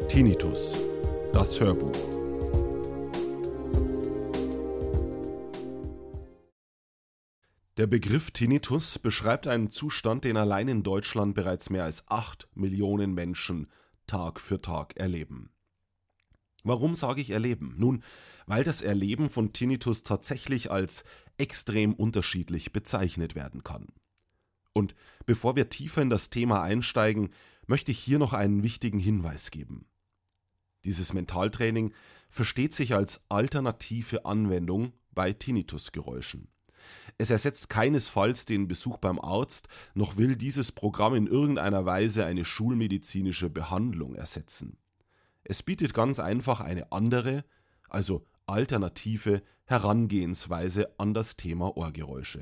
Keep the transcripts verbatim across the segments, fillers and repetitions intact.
Tinnitus, das Hörbuch. Der Begriff Tinnitus beschreibt einen Zustand, den allein in Deutschland bereits mehr als acht Millionen Menschen Tag für Tag erleben. Warum sage ich erleben? Nun, weil das Erleben von Tinnitus tatsächlich als extrem unterschiedlich bezeichnet werden kann. Und bevor wir tiefer in das Thema einsteigen, möchte ich hier noch einen wichtigen Hinweis geben. Dieses Mentaltraining versteht sich als alternative Anwendung bei Tinnitusgeräuschen. Es ersetzt keinesfalls den Besuch beim Arzt, noch will dieses Programm in irgendeiner Weise eine schulmedizinische Behandlung ersetzen. Es bietet ganz einfach eine andere, also alternative Herangehensweise an das Thema Ohrgeräusche.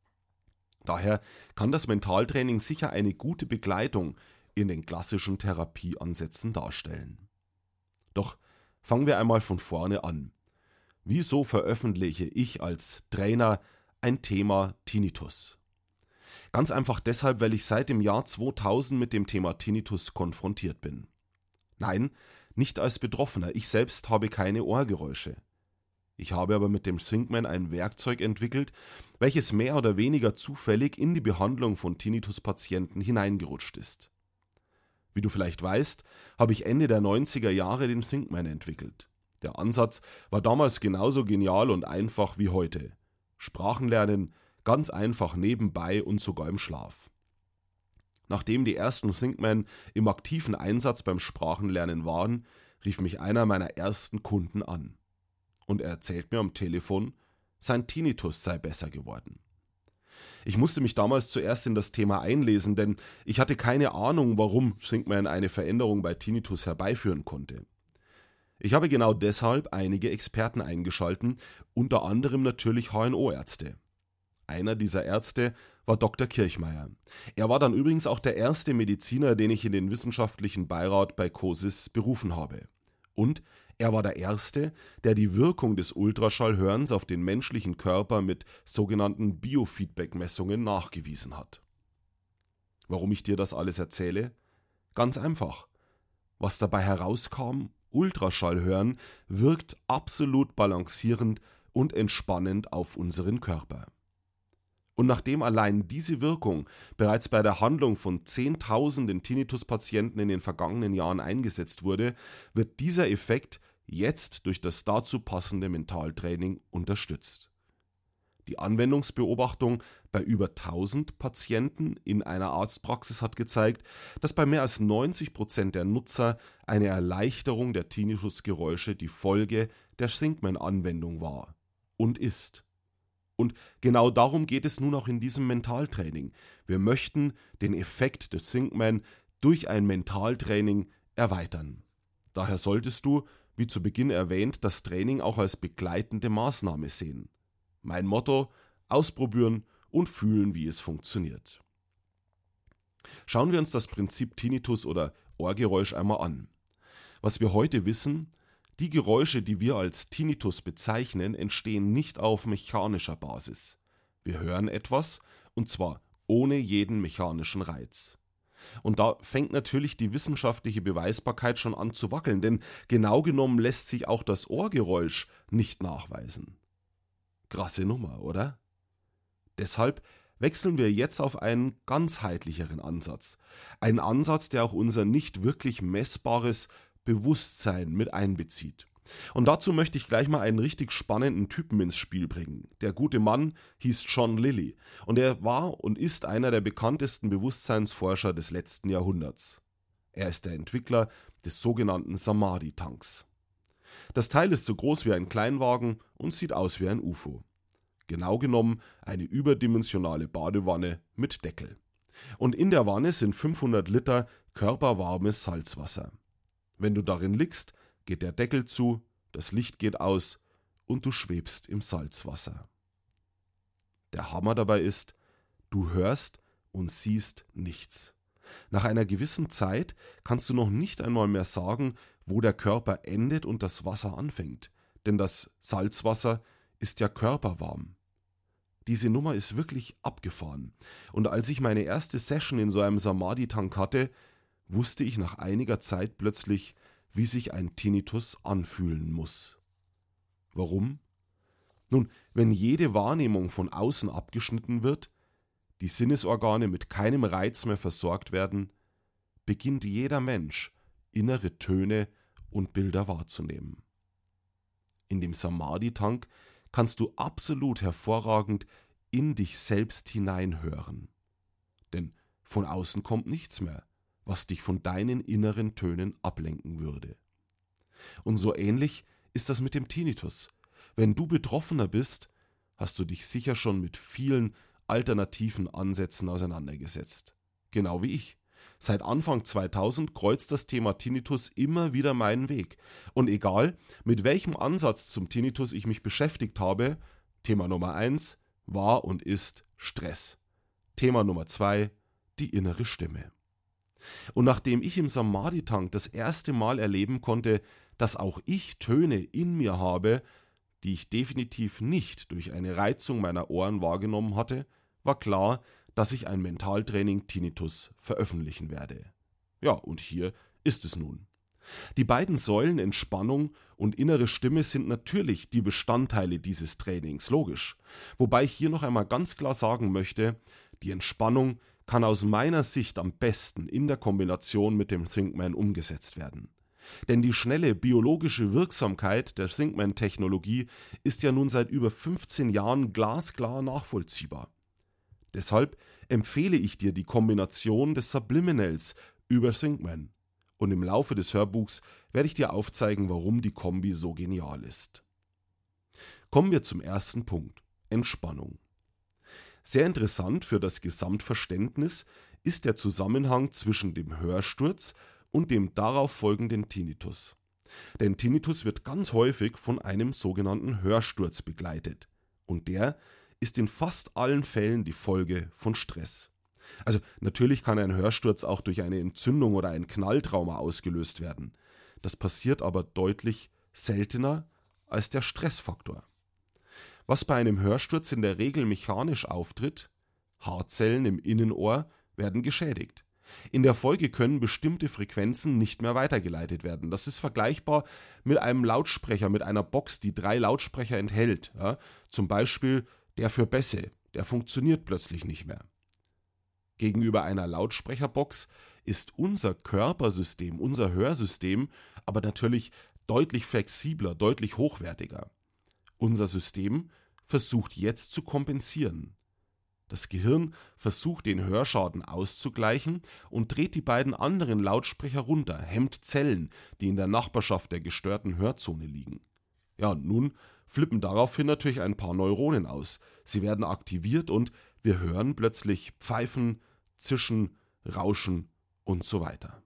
Daher kann das Mentaltraining sicher eine gute Begleitung in den klassischen Therapieansätzen darstellen. Doch fangen wir einmal von vorne an. Wieso veröffentliche ich als Trainer ein Thema Tinnitus? Ganz einfach deshalb, weil ich seit dem Jahr zweitausend mit dem Thema Tinnitus konfrontiert bin. Nein, nicht als Betroffener, ich selbst habe keine Ohrgeräusche. Ich habe aber mit dem ThinkMan ein Werkzeug entwickelt, welches mehr oder weniger zufällig in die Behandlung von Tinnitus-Patienten hineingerutscht ist. Wie du vielleicht weißt, habe ich Ende der neunziger Jahre den ThinkMan entwickelt. Der Ansatz war damals genauso genial und einfach wie heute. Sprachenlernen ganz einfach nebenbei und sogar im Schlaf. Nachdem die ersten ThinkMan im aktiven Einsatz beim Sprachenlernen waren, rief mich einer meiner ersten Kunden an. Und er erzählt mir am Telefon, sein Tinnitus sei besser geworden. Ich musste mich damals zuerst in das Thema einlesen, denn ich hatte keine Ahnung, warum ThinkMan eine Veränderung bei Tinnitus herbeiführen konnte. Ich habe genau deshalb einige Experten eingeschalten, unter anderem natürlich H N O-Ärzte. Einer dieser Ärzte war Doktor Kirchmeier. Er war dann übrigens auch der erste Mediziner, den ich in den wissenschaftlichen Beirat bei COSIS berufen habe. Und er war der Erste, der die Wirkung des Ultraschallhörens auf den menschlichen Körper mit sogenannten Biofeedback-Messungen nachgewiesen hat. Warum ich dir das alles erzähle? Ganz einfach. Was dabei herauskam, Ultraschallhören wirkt absolut balancierend und entspannend auf unseren Körper. Und nachdem allein diese Wirkung bereits bei der Handlung von Zehntausenden Tinnitus-Patienten in den vergangenen Jahren eingesetzt wurde, wird dieser Effekt jetzt durch das dazu passende Mentaltraining unterstützt. Die Anwendungsbeobachtung bei über tausend Patienten in einer Arztpraxis hat gezeigt, dass bei mehr als neunzig Prozent der Nutzer eine Erleichterung der Tinnitusgeräusche die Folge der ThinkMan-Anwendung war und ist. Und genau darum geht es nun auch in diesem Mentaltraining. Wir möchten den Effekt des ThinkMan durch ein Mentaltraining erweitern. Daher solltest du, wie zu Beginn erwähnt, das Training auch als begleitende Maßnahme sehen. Mein Motto: ausprobieren und fühlen, wie es funktioniert. Schauen wir uns das Prinzip Tinnitus oder Ohrgeräusch einmal an. Was wir heute wissen: Die Geräusche, die wir als Tinnitus bezeichnen, entstehen nicht auf mechanischer Basis. Wir hören etwas, und zwar ohne jeden mechanischen Reiz. Und da fängt natürlich die wissenschaftliche Beweisbarkeit schon an zu wackeln, denn genau genommen lässt sich auch das Ohrgeräusch nicht nachweisen. Krasse Nummer, oder? Deshalb wechseln wir jetzt auf einen ganzheitlicheren Ansatz. Einen Ansatz, der auch unser nicht wirklich messbares Bewusstsein mit einbezieht. Und dazu möchte ich gleich mal einen richtig spannenden Typen ins Spiel bringen. Der gute Mann hieß John Lilly und er war und ist einer der bekanntesten Bewusstseinsforscher des letzten Jahrhunderts. Er ist der Entwickler des sogenannten Samadhi-Tanks. Das Teil ist so groß wie ein Kleinwagen und sieht aus wie ein U F O. Genau genommen eine überdimensionale Badewanne mit Deckel. Und in der Wanne sind fünfhundert Liter körperwarmes Salzwasser. Wenn du darin liegst, geht der Deckel zu, das Licht geht aus und du schwebst im Salzwasser. Der Hammer dabei ist, du hörst und siehst nichts. Nach einer gewissen Zeit kannst du noch nicht einmal mehr sagen, wo der Körper endet und das Wasser anfängt, denn das Salzwasser ist ja körperwarm. Diese Nummer ist wirklich abgefahren. Und als ich meine erste Session in so einem Samadhi-Tank hatte, wusste ich nach einiger Zeit plötzlich, wie sich ein Tinnitus anfühlen muss. Warum? Nun, wenn jede Wahrnehmung von außen abgeschnitten wird, die Sinnesorgane mit keinem Reiz mehr versorgt werden, beginnt jeder Mensch, innere Töne und Bilder wahrzunehmen. In dem Samadhi-Tank kannst du absolut hervorragend in dich selbst hineinhören. Denn von außen kommt nichts mehr, was dich von deinen inneren Tönen ablenken würde. Und so ähnlich ist das mit dem Tinnitus. Wenn du Betroffener bist, hast du dich sicher schon mit vielen alternativen Ansätzen auseinandergesetzt. Genau wie ich. Seit Anfang zweitausend kreuzt das Thema Tinnitus immer wieder meinen Weg. Und egal, mit welchem Ansatz zum Tinnitus ich mich beschäftigt habe, Thema Nummer eins war und ist Stress. Thema Nummer zwei, die innere Stimme. Und nachdem ich im Samadhi-Tank das erste Mal erleben konnte, dass auch ich Töne in mir habe, die ich definitiv nicht durch eine Reizung meiner Ohren wahrgenommen hatte, war klar, dass ich ein Mentaltraining Tinnitus veröffentlichen werde. Ja, und hier ist es nun. Die beiden Säulen Entspannung und innere Stimme sind natürlich die Bestandteile dieses Trainings, logisch. Wobei ich hier noch einmal ganz klar sagen möchte, die Entspannung kann aus meiner Sicht am besten in der Kombination mit dem ThinkMan umgesetzt werden. Denn die schnelle biologische Wirksamkeit der ThinkMan-Technologie ist ja nun seit über fünfzehn Jahren glasklar nachvollziehbar. Deshalb empfehle ich dir die Kombination des Subliminals über ThinkMan. Und im Laufe des Hörbuchs werde ich dir aufzeigen, warum die Kombi so genial ist. Kommen wir zum ersten Punkt: Entspannung. Sehr interessant für das Gesamtverständnis ist der Zusammenhang zwischen dem Hörsturz und dem darauf folgenden Tinnitus. Denn Tinnitus wird ganz häufig von einem sogenannten Hörsturz begleitet. Und der ist in fast allen Fällen die Folge von Stress. Also natürlich kann ein Hörsturz auch durch eine Entzündung oder ein Knalltrauma ausgelöst werden. Das passiert aber deutlich seltener als der Stressfaktor. Was bei einem Hörsturz in der Regel mechanisch auftritt: Haarzellen im Innenohr werden geschädigt. In der Folge können bestimmte Frequenzen nicht mehr weitergeleitet werden. Das ist vergleichbar mit einem Lautsprecher, mit einer Box, die drei Lautsprecher enthält. Ja, zum Beispiel der für Bässe, der funktioniert plötzlich nicht mehr. Gegenüber einer Lautsprecherbox ist unser Körpersystem, unser Hörsystem aber natürlich deutlich flexibler, deutlich hochwertiger. Unser System versucht jetzt zu kompensieren. Das Gehirn versucht, den Hörschaden auszugleichen und dreht die beiden anderen Lautsprecher runter, hemmt Zellen, die in der Nachbarschaft der gestörten Hörzone liegen. Ja, und nun flippen daraufhin natürlich ein paar Neuronen aus. Sie werden aktiviert und wir hören plötzlich Pfeifen, Zischen, Rauschen und so weiter.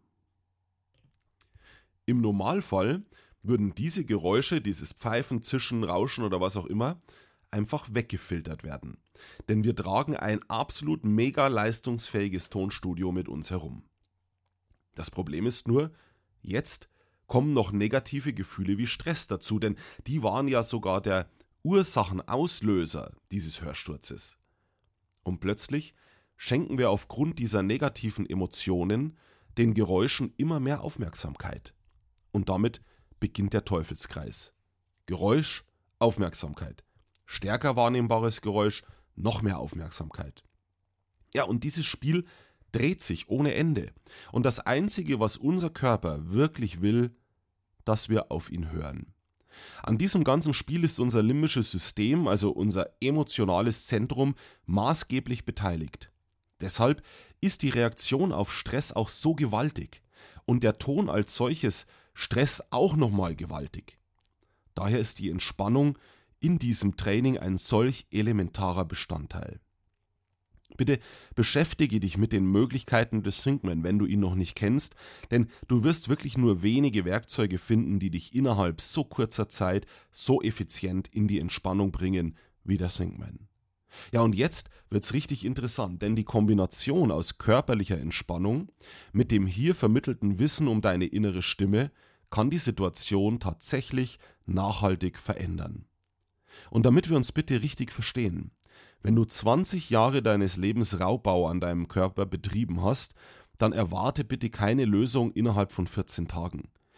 Im Normalfall würden diese Geräusche, dieses Pfeifen, Zischen, Rauschen oder was auch immer, einfach weggefiltert werden. Denn wir tragen ein absolut mega leistungsfähiges Tonstudio mit uns herum. Das Problem ist nur, jetzt kommen noch negative Gefühle wie Stress dazu, denn die waren ja sogar der Ursachenauslöser dieses Hörsturzes. Und plötzlich schenken wir aufgrund dieser negativen Emotionen den Geräuschen immer mehr Aufmerksamkeit. Und damit beginnt der Teufelskreis. Geräusch, Aufmerksamkeit. Stärker wahrnehmbares Geräusch, noch mehr Aufmerksamkeit. Ja, und dieses Spiel dreht sich ohne Ende. Und das Einzige, was unser Körper wirklich will, dass wir auf ihn hören. An diesem ganzen Spiel ist unser limbisches System, also unser emotionales Zentrum, maßgeblich beteiligt. Deshalb ist die Reaktion auf Stress auch so gewaltig. Und der Ton als solches Stress auch nochmal gewaltig. Daher ist die Entspannung in diesem Training ein solch elementarer Bestandteil. Bitte beschäftige dich mit den Möglichkeiten des ThinkMan, wenn du ihn noch nicht kennst, denn du wirst wirklich nur wenige Werkzeuge finden, die dich innerhalb so kurzer Zeit so effizient in die Entspannung bringen wie der ThinkMan. Ja, und jetzt wird's richtig interessant, denn die Kombination aus körperlicher Entspannung mit dem hier vermittelten Wissen um deine innere Stimme kann die Situation tatsächlich nachhaltig verändern. Und damit wir uns bitte richtig verstehen: Wenn du zwanzig Jahre deines Lebens Raubbau an deinem Körper betrieben hast, dann erwarte bitte keine Lösung innerhalb von vierzehn Tagen.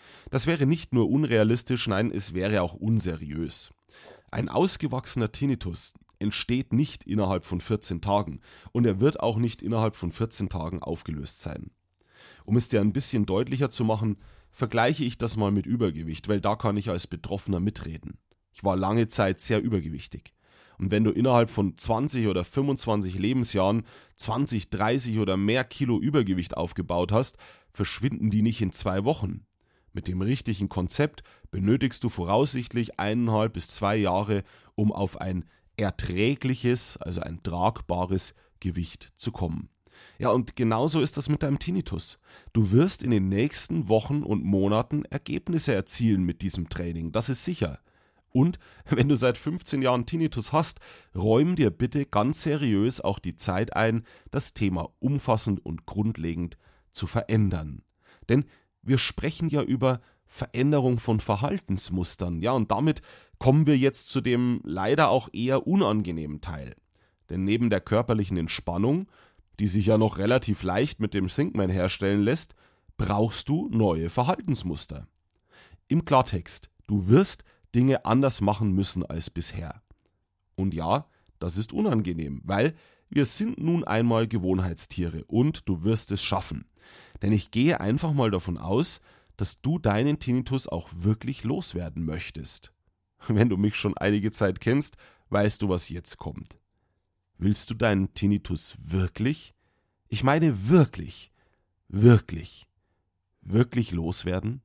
Das wäre nicht nur unrealistisch, nein, es wäre auch unseriös. Ein ausgewachsener Tinnitus entsteht nicht innerhalb von vierzehn Tagen und er wird auch nicht innerhalb von vierzehn Tagen aufgelöst sein. Um es dir ein bisschen deutlicher zu machen, vergleiche ich das mal mit Übergewicht, weil da kann ich als Betroffener mitreden. Ich war lange Zeit sehr übergewichtig. Und wenn du innerhalb von zwanzig oder fünfundzwanzig Lebensjahren zwanzig, dreißig oder mehr Kilo Übergewicht aufgebaut hast, verschwinden die nicht in zwei Wochen. Mit dem richtigen Konzept benötigst du voraussichtlich eineinhalb bis zwei Jahre, um auf ein erträgliches, also ein tragbares Gewicht zu kommen. Ja, und genauso ist das mit deinem Tinnitus. Du wirst in den nächsten Wochen und Monaten Ergebnisse erzielen mit diesem Training, das ist sicher. Und wenn du seit fünfzehn Jahren Tinnitus hast, räum dir bitte ganz seriös auch die Zeit ein, das Thema umfassend und grundlegend zu verändern. Denn wir sprechen ja über Veränderung von Verhaltensmustern, ja, und damit kommen wir jetzt zu dem leider auch eher unangenehmen Teil. Denn neben der körperlichen Entspannung, die sich ja noch relativ leicht mit dem ThinkMan herstellen lässt, brauchst du neue Verhaltensmuster. Im Klartext, du wirst Dinge anders machen müssen als bisher. Und ja, das ist unangenehm, weil wir sind nun einmal Gewohnheitstiere und du wirst es schaffen. Denn ich gehe einfach mal davon aus, dass du deinen Tinnitus auch wirklich loswerden möchtest. Wenn du mich schon einige Zeit kennst, weißt du, was jetzt kommt. Willst du deinen Tinnitus wirklich? Ich meine wirklich, wirklich, wirklich loswerden?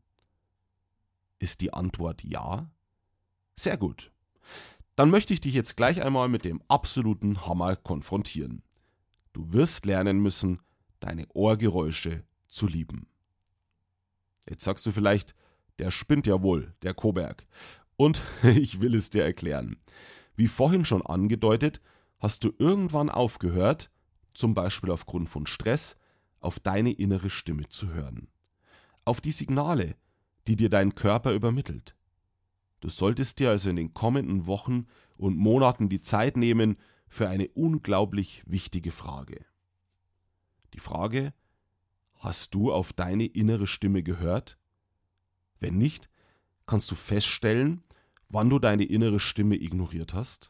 Ist die Antwort ja? Sehr gut. Dann möchte ich dich jetzt gleich einmal mit dem absoluten Hammer konfrontieren. Du wirst lernen müssen, deine Ohrgeräusche zu lieben. Jetzt sagst du vielleicht, der spinnt ja wohl, der Koberg. Und ich will es dir erklären. Wie vorhin schon angedeutet, hast du irgendwann aufgehört, zum Beispiel aufgrund von Stress, auf deine innere Stimme zu hören. Auf die Signale, die dir dein Körper übermittelt. Du solltest dir also in den kommenden Wochen und Monaten die Zeit nehmen für eine unglaublich wichtige Frage. Die Frage: Hast du auf deine innere Stimme gehört? Wenn nicht, kannst du feststellen, wann du deine innere Stimme ignoriert hast?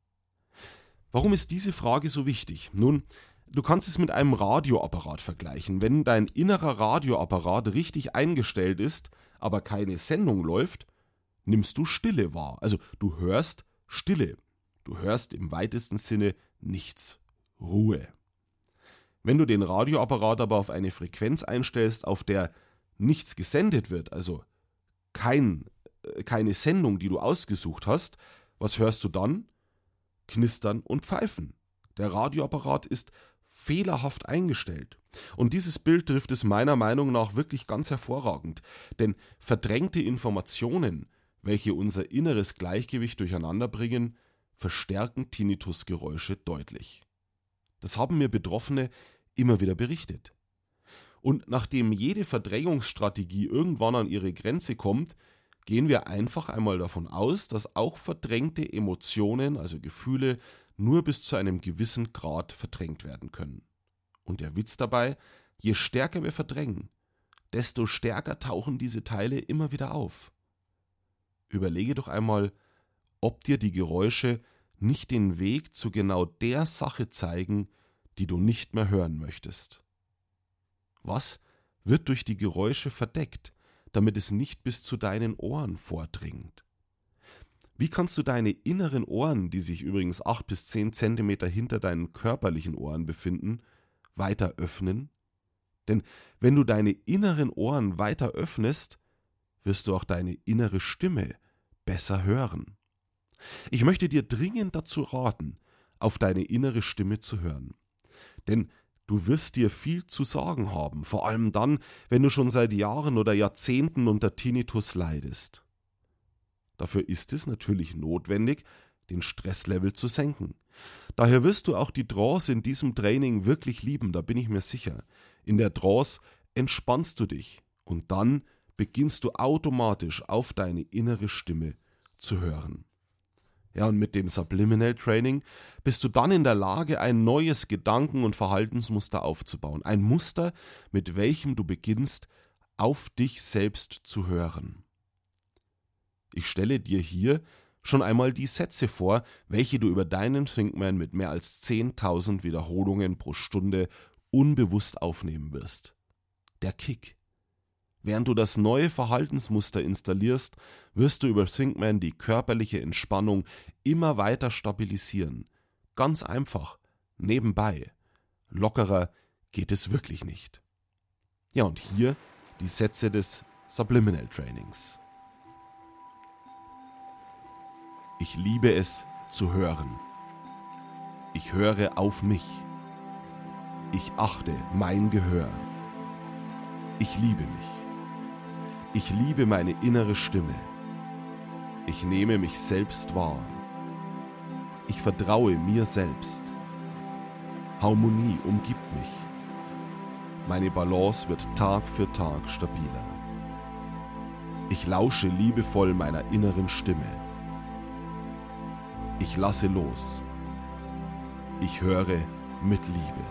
Warum ist diese Frage so wichtig? Nun, du kannst es mit einem Radioapparat vergleichen. Wenn dein innerer Radioapparat richtig eingestellt ist, aber keine Sendung läuft, nimmst du Stille wahr. Also du hörst Stille. Du hörst im weitesten Sinne nichts. Ruhe. Wenn du den Radioapparat aber auf eine Frequenz einstellst, auf der nichts gesendet wird, also kein, keine Sendung, die du ausgesucht hast, was hörst du dann? Knistern und Pfeifen. Der Radioapparat ist fehlerhaft eingestellt. Und dieses Bild trifft es meiner Meinung nach wirklich ganz hervorragend. Denn verdrängte Informationen, welche unser inneres Gleichgewicht durcheinander bringen, verstärken Tinnitusgeräusche deutlich. Das haben mir Betroffene immer wieder berichtet. Und nachdem jede Verdrängungsstrategie irgendwann an ihre Grenze kommt, gehen wir einfach einmal davon aus, dass auch verdrängte Emotionen, also Gefühle, nur bis zu einem gewissen Grad verdrängt werden können. Und der Witz dabei: Je stärker wir verdrängen, desto stärker tauchen diese Teile immer wieder auf. Überlege doch einmal, ob dir die Geräusche nicht den Weg zu genau der Sache zeigen, die du nicht mehr hören möchtest. Was wird durch die Geräusche verdeckt, damit es nicht bis zu deinen Ohren vordringt? Wie kannst du deine inneren Ohren, die sich übrigens acht bis zehn Zentimeter hinter deinen körperlichen Ohren befinden, weiter öffnen? Denn wenn du deine inneren Ohren weiter öffnest, wirst du auch deine innere Stimme besser hören. Ich möchte dir dringend dazu raten, auf deine innere Stimme zu hören. Denn du wirst dir viel zu sagen haben, vor allem dann, wenn du schon seit Jahren oder Jahrzehnten unter Tinnitus leidest. Dafür ist es natürlich notwendig, den Stresslevel zu senken. Daher wirst du auch die Trance in diesem Training wirklich lieben, da bin ich mir sicher. In der Trance entspannst du dich und dann beginnst du automatisch auf deine innere Stimme zu hören. Ja, und mit dem Subliminal Training bist du dann in der Lage, ein neues Gedanken- und Verhaltensmuster aufzubauen. Ein Muster, mit welchem du beginnst, auf dich selbst zu hören. Ich stelle dir hier schon einmal die Sätze vor, welche du über deinen ThinkMan mit mehr als zehntausend Wiederholungen pro Stunde unbewusst aufnehmen wirst. Der Kick. Während du das neue Verhaltensmuster installierst, wirst du über ThinkMan die körperliche Entspannung immer weiter stabilisieren. Ganz einfach, nebenbei. Lockerer geht es wirklich nicht. Ja, und hier die Sätze des Subliminal Trainings. Ich liebe es zu hören. Ich höre auf mich. Ich achte mein Gehör. Ich liebe mich. Ich liebe meine innere Stimme. Ich nehme mich selbst wahr. Ich vertraue mir selbst. Harmonie umgibt mich. Meine Balance wird Tag für Tag stabiler. Ich lausche liebevoll meiner inneren Stimme. Ich lasse los. Ich höre mit Liebe.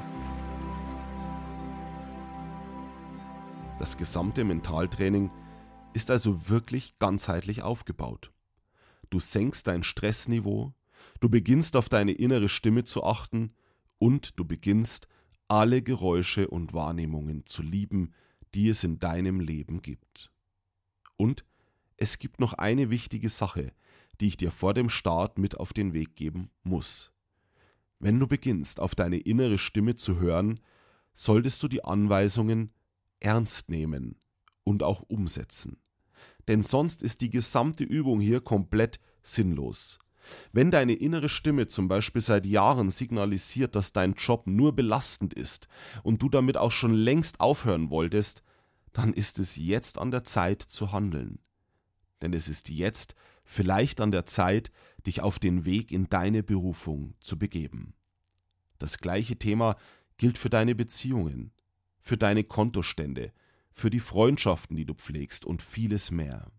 Das gesamte Mentaltraining ist also wirklich ganzheitlich aufgebaut. Du senkst dein Stressniveau, du beginnst auf deine innere Stimme zu achten und du beginnst alle Geräusche und Wahrnehmungen zu lieben, die es in deinem Leben gibt. Und es gibt noch eine wichtige Sache, die ich dir vor dem Start mit auf den Weg geben muss. Wenn du beginnst, auf deine innere Stimme zu hören, solltest du die Anweisungen ernst nehmen und auch umsetzen. Denn sonst ist die gesamte Übung hier komplett sinnlos. Wenn deine innere Stimme zum Beispiel seit Jahren signalisiert, dass dein Job nur belastend ist und du damit auch schon längst aufhören wolltest, dann ist es jetzt an der Zeit zu handeln. Denn es ist jetzt vielleicht an der Zeit, dich auf den Weg in deine Berufung zu begeben. Das gleiche Thema gilt für deine Beziehungen, für deine Kontostände, für die Freundschaften, die du pflegst und vieles mehr.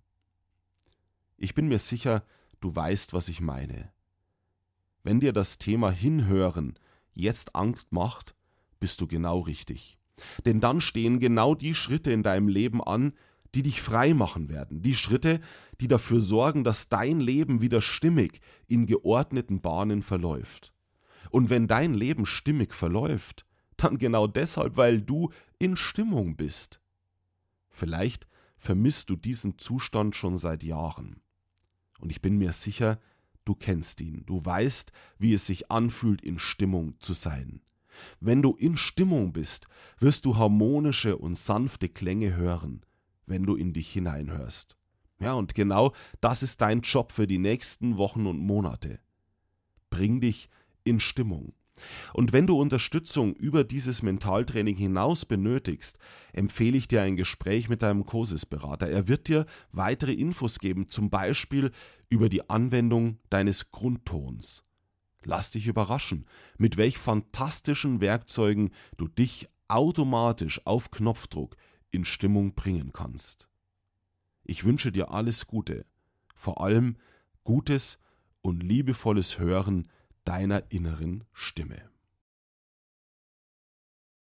Ich bin mir sicher, du weißt, was ich meine. Wenn dir das Thema Hinhören jetzt Angst macht, bist du genau richtig. Denn dann stehen genau die Schritte in deinem Leben an, die dich frei machen werden. Die Schritte, die dafür sorgen, dass dein Leben wieder stimmig in geordneten Bahnen verläuft. Und wenn dein Leben stimmig verläuft, dann genau deshalb, weil du in Stimmung bist. Vielleicht vermisst du diesen Zustand schon seit Jahren. Und ich bin mir sicher, du kennst ihn. Du weißt, wie es sich anfühlt, in Stimmung zu sein. Wenn du in Stimmung bist, wirst du harmonische und sanfte Klänge hören, wenn du in dich hineinhörst. Ja, und genau das ist dein Job für die nächsten Wochen und Monate. Bring dich in Stimmung. Und wenn du Unterstützung über dieses Mentaltraining hinaus benötigst, empfehle ich dir ein Gespräch mit deinem Kosis-Berater. Er wird dir weitere Infos geben, zum Beispiel über die Anwendung deines Grundtons. Lass dich überraschen, mit welch fantastischen Werkzeugen du dich automatisch auf Knopfdruck in Stimmung bringen kannst. Ich wünsche dir alles Gute, vor allem gutes und liebevolles Hören deiner inneren Stimme.